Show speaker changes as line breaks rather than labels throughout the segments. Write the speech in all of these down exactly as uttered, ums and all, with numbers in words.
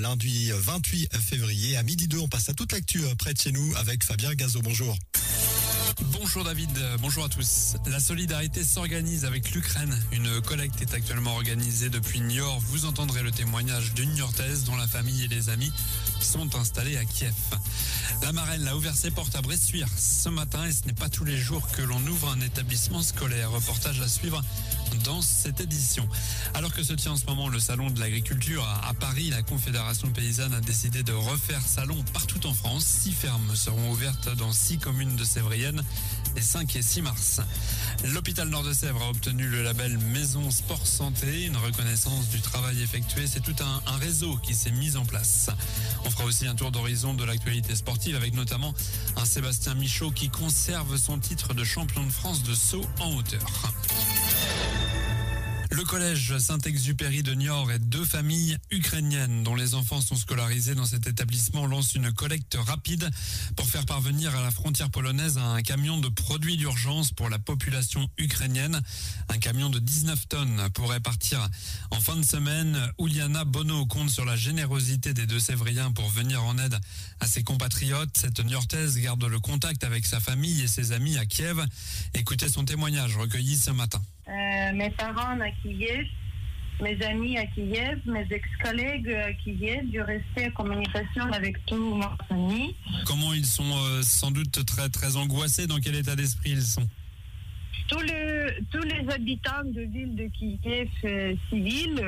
lundi vingt-huit février à midi deux. On passe à toute l'actu près de chez nous avec Fabien Gazo. Bonjour.
Bonjour David, bonjour à tous. La solidarité s'organise avec l'Ukraine. Une collecte est actuellement organisée depuis Niort. Vous entendrez le témoignage d'une Niortaise dont la famille et les amis sont installés à Kiev. La Marelle a ouvert ses portes à Bressuire ce matin et ce n'est pas tous les jours que l'on ouvre un établissement scolaire. Reportage à suivre dans cette édition. Alors que se tient en ce moment le salon de l'agriculture à Paris, la Confédération paysanne a décidé de refaire salon partout en France. Six fermes seront ouvertes dans six communes de Sévrienne les cinq et six mars. L'hôpital Nord-de-Sèvres a obtenu le label Maison Sport Santé, une reconnaissance du travail effectué. C'est tout un, un réseau qui s'est mis en place. On fera aussi un tour d'horizon de l'actualité sportive avec notamment un Sébastien Michaud qui conserve son titre de champion de France de saut en hauteur. Le collège Saint-Exupéry de Niort et deux familles ukrainiennes dont les enfants sont scolarisés dans cet établissement lancent une collecte rapide pour faire parvenir à la frontière polonaise un camion de produits d'urgence pour la population ukrainienne. Un camion de dix-neuf tonnes pourrait partir en fin de semaine. Ouliana Bono compte sur la générosité des deux Sévriens pour venir en aide à ses compatriotes. Cette Niortaise garde le contact avec sa famille et ses amis à Kiev. Écoutez son témoignage recueilli ce matin.
Euh, mes parents à Kiev, mes amis à Kiev, mes ex-collègues à Kiev, je restais en communication avec tous ma famille.
Comment ils sont euh, sans doute très très angoissés, dans quel état d'esprit ils sont?
Tous les, tous les habitants de ville de Kiev euh, civils,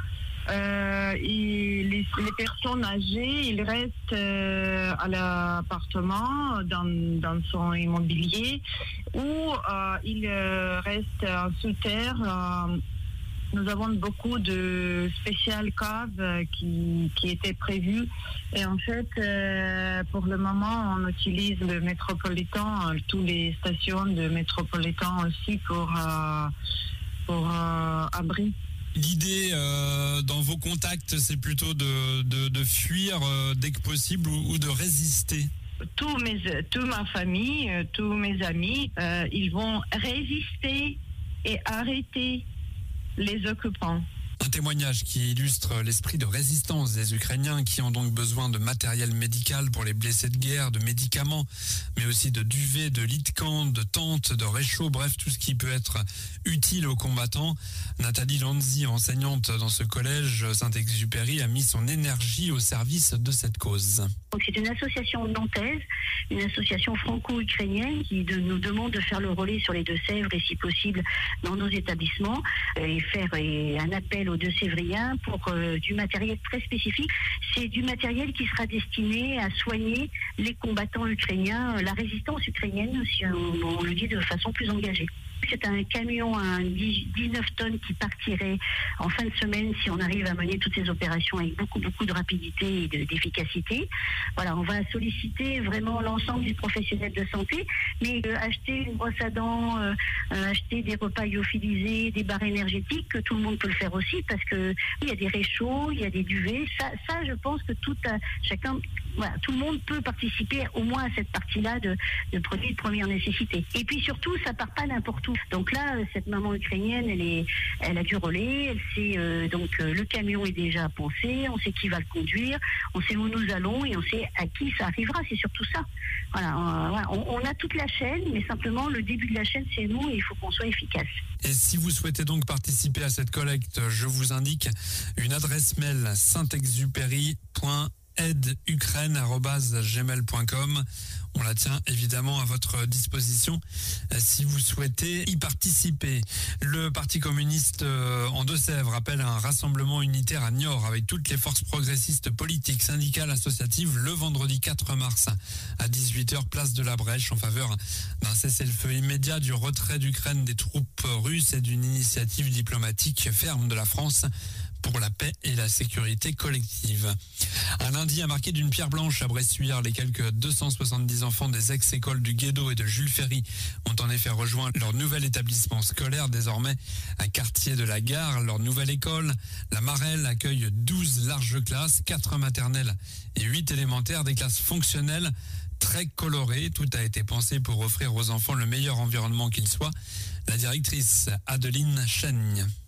euh, et les, les personnes âgées, ils restent euh, à l'appartement, dans, dans son immobilier, ou euh, ils euh, restent en sous-terre. Euh, nous avons beaucoup de spéciales caves qui, qui étaient prévues. Et en fait, euh, pour le moment, on utilise le métropolitain, euh, toutes les stations de métropolitain aussi pour, euh, pour euh, abri.
L'idée euh, dans vos contacts, c'est plutôt de, de, de fuir euh, dès que possible ou, ou de résister?
Tous mes, toute ma famille, euh, tous mes amis, euh, ils vont résister et arrêter les occupants.
Un témoignage qui illustre l'esprit de résistance des Ukrainiens qui ont donc besoin de matériel médical pour les blessés de guerre, de médicaments, mais aussi de duvets, de lits de camp, de tentes, de réchauds, bref, tout ce qui peut être utile aux combattants. Nathalie Lanzi, enseignante dans ce collège Saint-Exupéry, a mis son énergie au service de cette cause.
Donc c'est une association nantaise, une association franco-ukrainienne qui de, nous demande de faire le relais sur les Deux-Sèvres et si possible dans nos établissements et faire et un appel aux Deux-Sévriens pour euh, du matériel très spécifique. C'est du matériel qui sera destiné à soigner les combattants ukrainiens, la résistance ukrainienne, si on, on le dit de façon plus engagée. C'est un camion à dix-neuf tonnes qui partirait en fin de semaine si on arrive à mener toutes ces opérations avec beaucoup beaucoup de rapidité et de, d'efficacité. Voilà, on va solliciter vraiment l'ensemble des professionnels de santé, mais euh, acheter une brosse à dents, euh, euh, acheter des repas lyophilisés, des barres énergétiques, que tout le monde peut le faire aussi parce que il y a des réchauds, il y a des duvets. Ça, ça je pense que tout à, chacun, voilà, tout le monde peut participer au moins à cette partie-là de, de produits de première nécessité. Et puis surtout, ça part pas n'importe où. Donc là, cette maman ukrainienne, elle est, elle a du relais. Elle sait euh, donc euh, le camion est déjà pensé. On sait qui va le conduire. On sait où nous allons et on sait à qui ça arrivera. C'est surtout ça. Voilà, euh, voilà. On, on a toute la chaîne, mais simplement le début de la chaîne, c'est nous et il faut qu'on soit efficace.
Et si vous souhaitez donc participer à cette collecte, je vous indique une adresse mail saint-exupéry point aide ukraine arobase gmail point com. On la tient évidemment à votre disposition si vous souhaitez y participer. Le Parti communiste en Deux-Sèvres appelle à un rassemblement unitaire à Niort avec toutes les forces progressistes politiques, syndicales, associatives le vendredi quatre mars à dix-huit heures, place de la Brèche, en faveur d'un cessez-le-feu immédiat, du retrait d'Ukraine des troupes russes et d'une initiative diplomatique ferme de la France pour la paix et la sécurité collective. Un lundi a marqué d'une pierre blanche à Bressuire. Les quelques deux cent soixante-dix enfants des ex-écoles du Guédo et de Jules Ferry ont en effet rejoint leur nouvel établissement scolaire, désormais à Quartier de la Gare. Leur nouvelle école, la Marelle, accueille douze larges classes, quatre maternelles et huit élémentaires, des classes fonctionnelles très colorées. Tout a été pensé pour offrir aux enfants le meilleur environnement qu'il soit. La directrice Adeline Chaigne.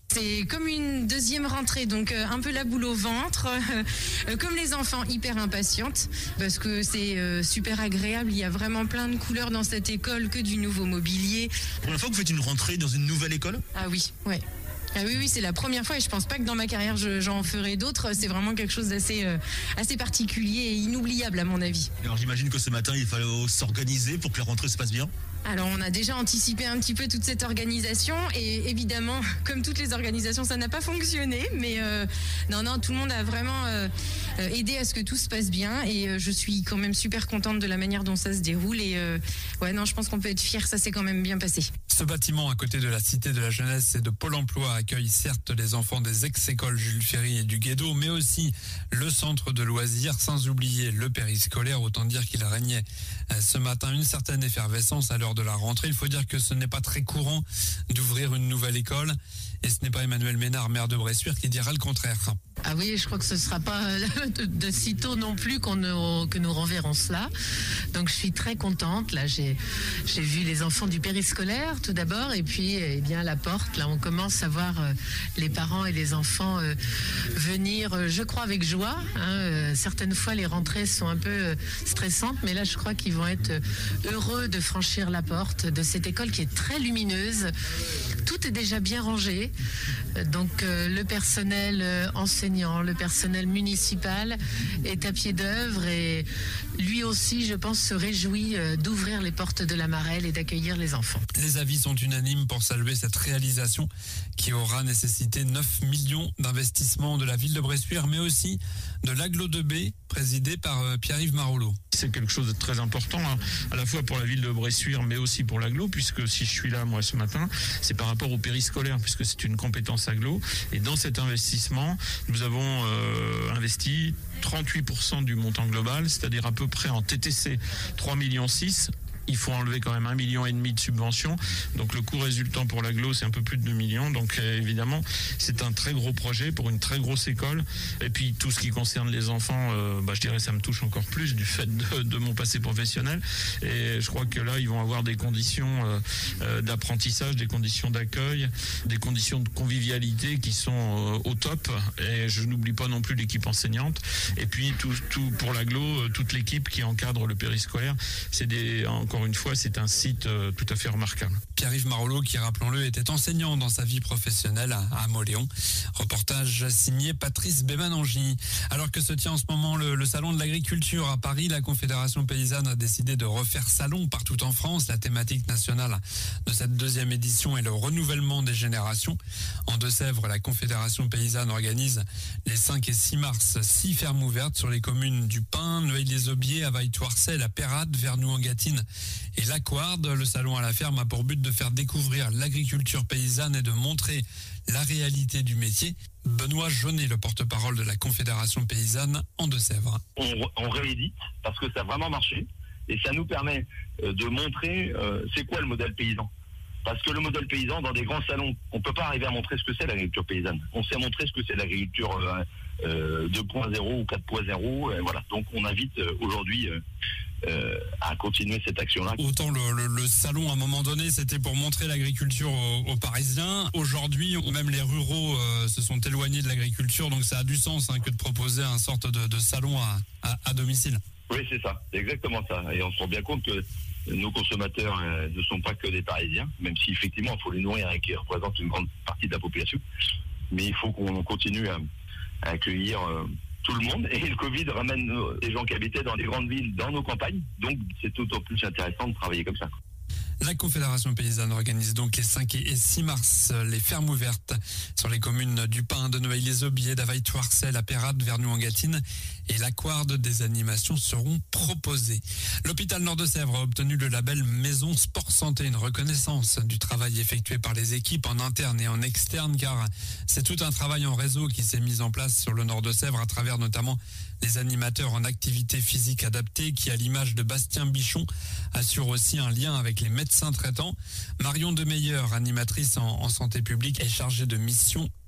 C'est comme une deuxième rentrée, donc euh, un peu la boule au ventre, euh, comme les enfants, hyper impatientes, parce que c'est euh, super agréable, il y a vraiment plein de couleurs dans cette école, que du nouveau mobilier.
Pour la fois que vous faites une rentrée dans une nouvelle école ?
Ah oui, ouais. Ah oui, oui, c'est la première fois et je pense pas que dans ma carrière je, j'en ferai d'autres. C'est vraiment quelque chose d'assez euh, assez particulier et inoubliable à mon avis.
Alors j'imagine que ce matin il fallait s'organiser pour que la rentrée se passe bien.
Alors on a déjà anticipé un petit peu toute cette organisation et évidemment, comme toutes les organisations, ça n'a pas fonctionné. Mais euh, non, non, tout le monde a vraiment euh, aidé à ce que tout se passe bien et euh, je suis quand même super contente de la manière dont ça se déroule. Et euh, ouais, non, je pense qu'on peut être fiers, ça s'est quand même bien passé.
Ce bâtiment à côté de la Cité de la Jeunesse et de Pôle emploi accueille certes les enfants des ex-écoles Jules Ferry et du Guédo, mais aussi le centre de loisirs, sans oublier le périscolaire. Autant dire qu'il régnait ce matin une certaine effervescence à l'heure de la rentrée. Il faut dire que ce n'est pas très courant d'ouvrir une nouvelle école et ce n'est pas Emmanuel Ménard, maire de Bressuire, qui dira le contraire.
Ah oui, je crois que ce ne sera pas de, de sitôt non plus qu'on ne, que nous renverrons cela. Donc je suis très contente. Là, j'ai, j'ai vu les enfants du périscolaire tout d'abord et puis eh bien, à la porte. Là, on commence à voir euh, les parents et les enfants euh, venir, euh, je crois, avec joie. Hein, euh, certaines fois, les rentrées sont un peu euh, stressantes, mais là, je crois qu'ils vont être heureux de franchir la porte de cette école qui est très lumineuse. Tout est déjà bien rangé. Donc euh, le personnel euh, enseignant, le personnel municipal est à pied d'œuvre et lui aussi, je pense, se réjouit euh, d'ouvrir les portes de la Marelle et d'accueillir les enfants.
Les avis sont unanimes pour saluer cette réalisation qui aura nécessité neuf millions d'investissements de la ville de Bressuire, mais aussi de l'Agglo deux B, présidé par euh, Pierre-Yves Marolleau.
C'est quelque chose de très important, hein, à la fois pour la ville de Bressuire, mais aussi pour l'Agglo, puisque si je suis là, moi, ce matin, c'est par rapport au périscolaire, puisque c'est une compétence Agglo. Et dans cet investissement, nous avons euh, investi trente-huit pour cent du montant global, c'est-à-dire à peu près en T T C trois virgule six millions. Il faut enlever quand même un million et demi de subventions. Donc le coût résultant pour l'Agglo, c'est un peu plus de deux millions. Donc euh, évidemment, c'est un très gros projet pour une très grosse école. Et puis tout ce qui concerne les enfants, euh, bah, je dirais ça me touche encore plus du fait de, de mon passé professionnel. Et je crois que là, ils vont avoir des conditions euh, euh, d'apprentissage, des conditions d'accueil, des conditions de convivialité qui sont euh, au top. Et je n'oublie pas non plus l'équipe enseignante. Et puis tout, tout pour l'Agglo, euh, toute l'équipe qui encadre le périscolaire, c'est des encore Encore une fois, c'est un site euh, tout à fait remarquable.
Pierre-Yves Marolleau, qui, rappelons-le, était enseignant dans sa vie professionnelle à, à Moléon. Reportage signé Patrice Bémanangi. Alors que se tient en ce moment le, le salon de l'agriculture à Paris, la Confédération paysanne a décidé de refaire salon partout en France. La thématique nationale de cette deuxième édition est le renouvellement des générations. En Deux-Sèvres, la Confédération paysanne organise les cinq et six mars six fermes ouvertes sur les communes du Pin, Neuilly-les-Aubiers, Availle-Toircet, la Pérade, Vernoux-en-Gâtine et la Couarde. Le salon à la ferme a pour but de faire découvrir l'agriculture paysanne et de montrer la réalité du métier. Benoît Jaunet, le porte-parole de la Confédération paysanne en Deux-Sèvres.
On, on réédite parce que ça a vraiment marché et ça nous permet de montrer euh, c'est quoi le modèle paysan. Parce que le modèle paysan, dans des grands salons, on ne peut pas arriver à montrer ce que c'est l'agriculture paysanne. On sait montrer ce que c'est l'agriculture euh, euh, deux point zéro ou quatre point zéro. Euh, voilà. Donc on invite euh, aujourd'hui euh, euh, à continuer cette action-là.
Autant le, le, le salon, à un moment donné, c'était pour montrer l'agriculture aux, aux Parisiens. Aujourd'hui, même les ruraux euh, se sont éloignés de l'agriculture. Donc ça a du sens hein, que de proposer un sorte de, de salon à, à, à domicile.
Oui, c'est ça. C'est exactement ça. Et on se rend bien compte que nos consommateurs euh, ne sont pas que des Parisiens, même si effectivement il faut les nourrir et qu'ils représentent une grande partie de la population. Mais il faut qu'on continue à, à accueillir euh, tout le monde. Et le Covid ramène euh, les gens qui habitaient dans les grandes villes, dans nos campagnes. Donc c'est d'autant plus intéressant de travailler comme ça.
La Confédération paysanne organise donc les cinq et six mars les fermes ouvertes sur les communes du Pin, de Neuilly-les-Aubiers, d'Availle-Toircet, la Pérade, Vernoux-en-Gâtine et la Couarde. Des animations seront proposées. L'hôpital Nord-de-Sèvres a obtenu le label Maison Sport Santé, une reconnaissance du travail effectué par les équipes en interne et en externe, car c'est tout un travail en réseau qui s'est mis en place sur le Nord-de-Sèvres à travers notamment les animateurs en activité physique adaptée qui, à l'image de Bastien Bichon, assurent aussi un lien avec les médecins traitants. Marion Demeyer, animatrice en, en santé publique, est chargée de mission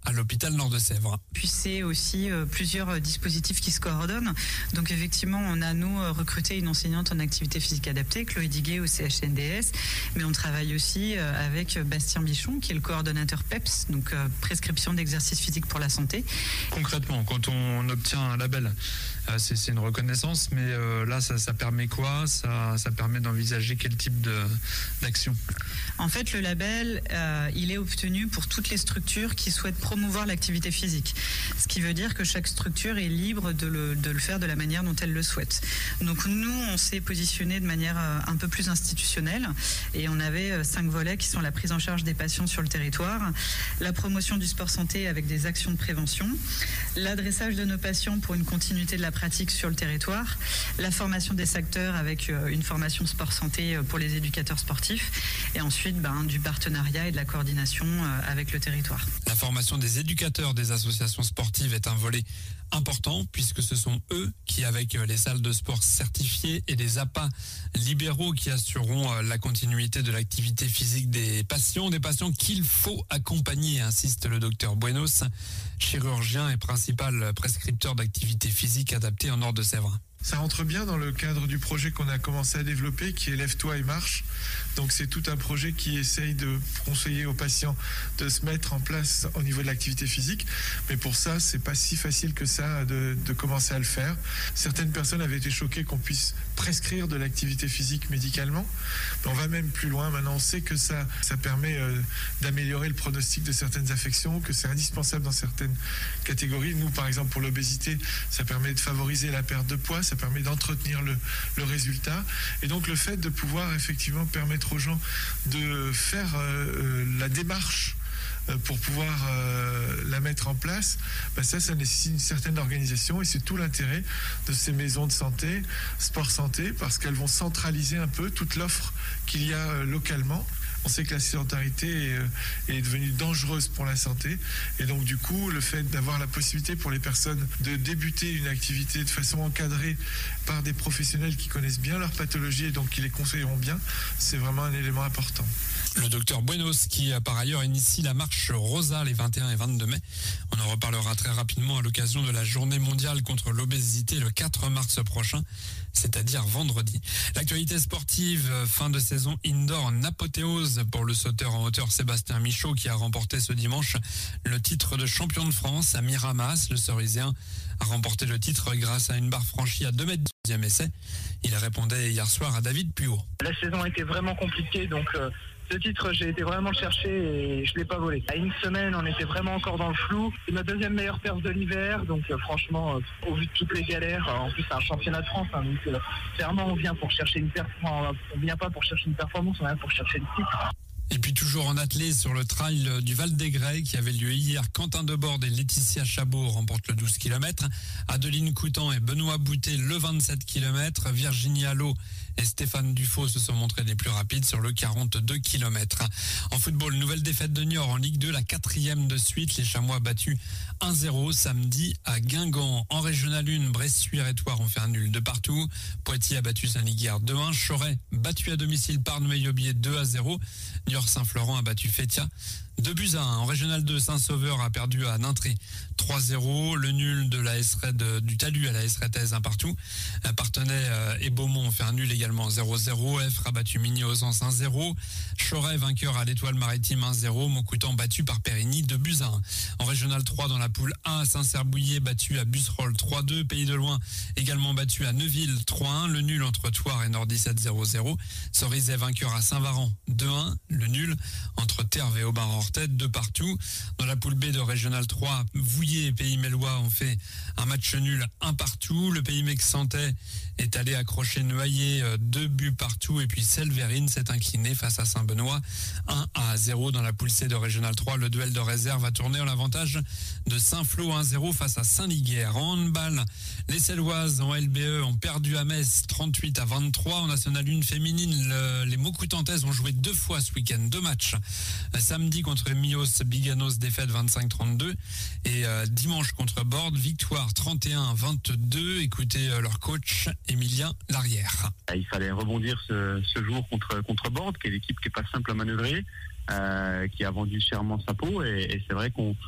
à l'hôpital Nord de Sèvres.
Puis c'est aussi euh, plusieurs dispositifs qui se coordonnent. Donc effectivement, on a nous recruté une enseignante en activité physique adaptée, Chloé Diguet au C H N D S, mais on travaille aussi euh, avec Bastien Bichon, qui est le coordonnateur P E P S, donc euh, prescription d'exercice physique pour la santé.
Concrètement, quand on obtient un label, euh, c'est, c'est une reconnaissance, mais euh, là, ça, ça permet quoi ça, ça permet d'envisager quel type de, d'action?
En fait, le label, euh, il est obtenu pour toutes les structures qui souhaitent promouvoir l'activité physique. Ce qui veut dire que chaque structure est libre de le, de le faire de la manière dont elle le souhaite. Donc nous, on s'est positionné de manière euh, un peu plus institutionnelle et on avait euh, cinq volets qui sont la prise en charge des patients sur le territoire, la promotion du sport santé avec des actions de prévention, l'adressage de nos patients pour une continuité de la pratique sur le territoire, la formation des acteurs avec euh, une formation sport santé pour les éducateurs sportifs et ensuite ben, du partenariat et de la coordination euh, avec le territoire.
La formation des éducateurs des associations sportives est un volet important puisque ce sont eux qui, avec les salles de sport certifiées et les A P A libéraux qui assureront la continuité de l'activité physique des patients, des patients qu'il faut accompagner, insiste le docteur Buenos, chirurgien et principal prescripteur d'activité physique adaptée en Nord de Sèvres.
Ça rentre bien dans le cadre du projet qu'on a commencé à développer qui est Lève-toi et marche. Donc c'est tout un projet qui essaye de conseiller aux patients de se mettre en place au niveau de l'activité physique. Mais pour ça, c'est pas si facile que ça de, de commencer à le faire. Certaines personnes avaient été choquées qu'on puisse prescrire de l'activité physique médicalement. Mais on va même plus loin. Maintenant, on sait que ça, ça permet euh, d'améliorer le pronostic de certaines affections, que c'est indispensable dans certaines catégories. Nous, par exemple, pour l'obésité, ça permet de favoriser la perte de poids, ça permet d'entretenir le, le résultat. Et donc, le fait de pouvoir effectivement permettre aux gens de faire euh, la démarche euh, pour pouvoir euh, la mettre en place, ben ça, ça nécessite une certaine organisation et c'est tout l'intérêt de ces maisons de santé, sport santé, parce qu'elles vont centraliser un peu toute l'offre qu'il y a euh, localement. On sait que la sédentarité est, est devenue dangereuse pour la santé et donc du coup le fait d'avoir la possibilité pour les personnes de débuter une activité de façon encadrée par des professionnels qui connaissent bien leur pathologie et donc qui les conseilleront bien, c'est vraiment un élément important.
Le docteur Buenos qui par ailleurs initie la marche Rosa les vingt et un et vingt-deux mai. On en reparlera très rapidement à l'occasion de la journée mondiale contre l'obésité le quatre mars prochain, c'est-à-dire vendredi. L'actualité sportive, fin de saison indoor en apothéose pour le sauteur en hauteur Sébastien Michaud qui a remporté ce dimanche le titre de champion de France à Miramas. Le Cerisien a remporté le titre grâce à une barre franchie à deux mètres du deuxième essai. Il répondait hier soir à David Puot.
La saison a été vraiment compliquée, donc euh, ce titre, j'ai été vraiment le chercher et je ne l'ai pas volé. À une semaine, on était vraiment encore dans le flou. C'est ma deuxième meilleure perf de l'hiver, donc euh, franchement, euh, au vu de toutes les galères, euh, en plus c'est un championnat de France, hein, donc euh, clairement on vient pour chercher une performance, on vient pas pour chercher une performance, on vient pour chercher le titre.
Et puis toujours en athlée sur le trail du Val des Grès qui avait lieu hier, Quentin Debord et Laetitia Chabot remportent le douze kilomètres. Adeline Coutan et Benoît Boutet le vingt-sept kilomètres. Virginie Allot et Stéphane Dufaux se sont montrés les plus rapides sur le quarante-deux kilomètres. En football, nouvelle défaite de Niort en Ligue deux, la quatrième de suite. Les Chamois battus un zéro samedi à Guingamp. En Régional un, Bressuire-et-Thouars ont fait un nul de partout. Poitiers a battu Saint-Liguière deux un. Choret battu à domicile par Noël-Aubier deux à zéro. Niort-Saint-Florent a battu Fétia deux buts à un. En Régional deux, Saint-Sauveur a perdu à Nintré trois zéro. Le nul de la S R E D, du Talus à la S R E T un partout. Partenay et Beaumont ont fait un nul également zéro zéro. F a battu Migny-Ausence un zéro. Choret vainqueur à l'Étoile Maritime un zéro. Montcoutan battu par Périgny deux buts à un. En Régional trois, dans la poule A, Saint-Cerbouillet battu à Busserolles trois deux. Pays de Loin également battu à Neuville trois un. Le nul entre Thouars et Nord dix-sept zéro zéro. Cerizay vainqueur à Saint-Varan deux un. Le nul entre Terve et Aubin-Rortet deux partout. Dans la poule B de Régional trois, Vouillé et Pays Mélois ont fait un match nul un partout. Le Pays Mexantais est allé accrocher Noyer deux buts partout et puis Selverine s'est incliné face à Saint-Benoît un à zéro. Dans la poule C de Régional trois, le duel de réserve a tourné en l'avantage de Saint-Flour un zéro face à Saint-Liguerre. En handball, les Celloises en L B E ont perdu à Metz trente-huit à vingt-trois. En National un féminine, le, les Maucoutantaises ont joué deux fois ce week-end, deux matchs. Samedi contre Mios Biganos, défaite vingt-cinq trente-deux et euh, dimanche contre Borde, victoire trente et un vingt-deux. Écoutez euh, leur coach Emilien Larrière.
Il fallait rebondir ce, ce jour contre, contre Borde, qui est l'équipe qui n'est pas simple à manœuvrer, euh, qui a vendu chèrement sa peau et, et c'est vrai qu'on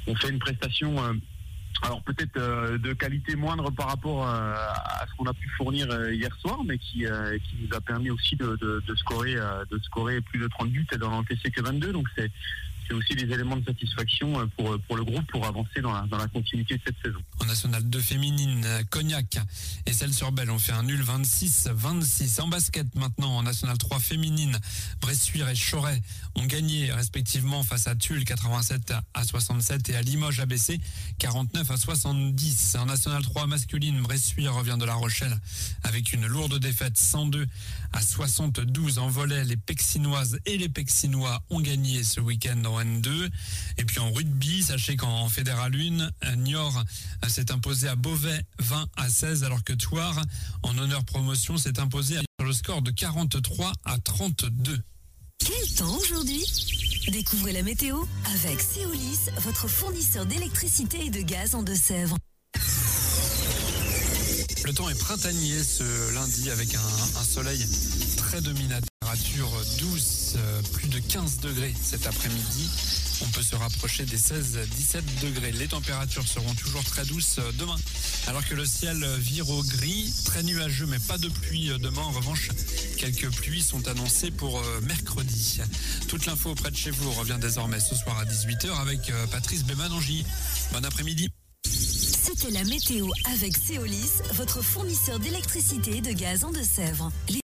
on fait une prestation euh, alors peut-être euh, de qualité moindre par rapport euh, à ce qu'on a pu fournir euh, hier soir, mais qui, euh, qui nous a permis aussi de, de, de, scorer, euh, de scorer plus de trente buts et d'en encaisser que vingt-deux. Donc c'est, c'est aussi des éléments de satisfaction pour, pour le groupe pour avancer dans la, dans la continuité de cette saison.
En National deux féminine, Cognac et Celles-sur-Belle ont fait un nul vingt-six vingt-six. En basket maintenant, en National trois féminine, Bressuire et Choret ont gagné respectivement face à Tulle quatre-vingt-sept à soixante-sept et à Limoges A B C quarante-neuf à soixante-dix. En National trois masculine, Bressuire revient de La Rochelle avec une lourde défaite cent deux à soixante-douze. En volley, les Pexinoises et les Pexinois ont gagné ce week-end en N deux. Et puis en rugby, sachez qu'en Fédéral un, Niort s'est imposé à Beauvais vingt à seize, alors que Thouars, en honneur promotion, s'est imposé sur le score de quarante-trois à trente-deux.
Quel temps aujourd'hui ? Découvrez la météo avec Céolis, votre fournisseur d'électricité et de gaz en Deux-Sèvres.
Le temps est printanier ce lundi avec un, un soleil très dominateur. Température douce, euh, plus de quinze degrés cet après-midi. On peut se rapprocher des seize à dix-sept degrés. Les températures seront toujours très douces demain, alors que le ciel vire au gris, très nuageux mais pas de pluie demain. En revanche, quelques pluies sont annoncées pour mercredi. Toute l'info auprès de chez vous revient désormais ce soir à dix-huit heures avec Patrice Bémanangy. Bon après-midi.
C'était la météo avec Céolis, votre fournisseur d'électricité et de gaz en Deux-Sèvres.